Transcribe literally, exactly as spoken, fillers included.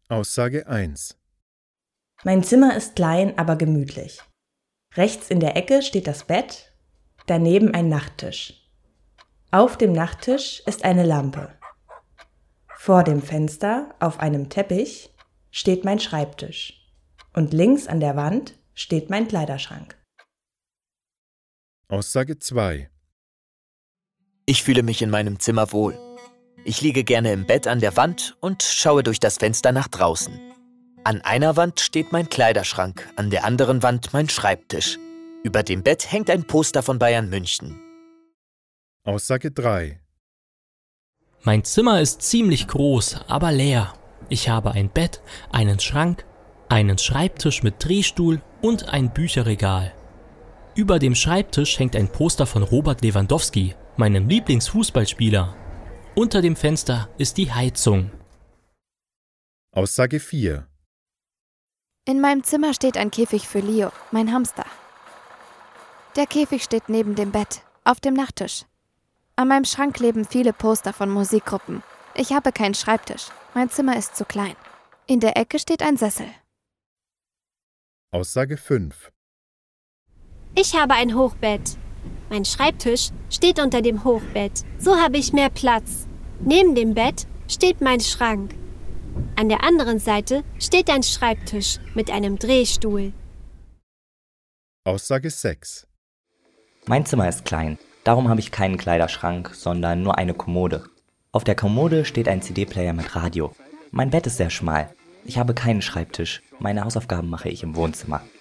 Aussage eins. Mein Zimmer ist klein, aber gemütlich. Rechts in der Ecke steht das Bett, daneben ein Nachttisch. Auf dem Nachttisch ist eine Lampe. Vor dem Fenster, auf einem Teppich, steht mein Schreibtisch. Und links an der Wand steht mein Kleiderschrank. Aussage zwei. Ich fühle mich in meinem Zimmer wohl. Ich liege gerne im Bett an der Wand und schaue durch das Fenster nach draußen. An einer Wand steht mein Kleiderschrank, an der anderen Wand mein Schreibtisch. Über dem Bett hängt ein Poster von Bayern München. Aussage drei. Mein Zimmer ist ziemlich groß, aber leer. Ich habe ein Bett, einen Schrank, einen Schreibtisch mit Drehstuhl und ein Bücherregal. Über dem Schreibtisch hängt ein Poster von Robert Lewandowski, meinem Lieblingsfußballspieler. Unter dem Fenster ist die Heizung. Aussage vier. In meinem Zimmer steht ein Käfig für Leo, mein Hamster. Der Käfig steht neben dem Bett, auf dem Nachttisch. An meinem Schrank kleben viele Poster von Musikgruppen. Ich habe keinen Schreibtisch. Mein Zimmer ist zu klein. In der Ecke steht ein Sessel. Aussage fünf. Ich habe ein Hochbett. Mein Schreibtisch steht unter dem Hochbett. So habe ich mehr Platz. Neben dem Bett steht mein Schrank. An der anderen Seite steht ein Schreibtisch mit einem Drehstuhl. Aussage sechs. Mein Zimmer ist klein, darum habe ich keinen Kleiderschrank, sondern nur eine Kommode. Auf der Kommode steht ein C D-Player mit Radio. Mein Bett ist sehr schmal. Ich habe keinen Schreibtisch. Meine Hausaufgaben mache ich im Wohnzimmer.